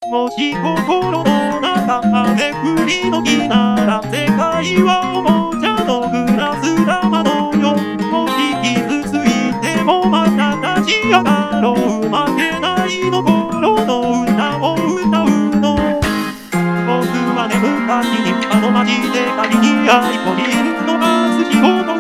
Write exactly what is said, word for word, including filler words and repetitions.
もし心の中雨降りの日なら世界はおもちゃのグラス玉のよ。もし傷ついてもまた立ち上がろう。負けないの心の歌を歌うの。僕はね昔にあの街で仮に愛子にいるのが好き。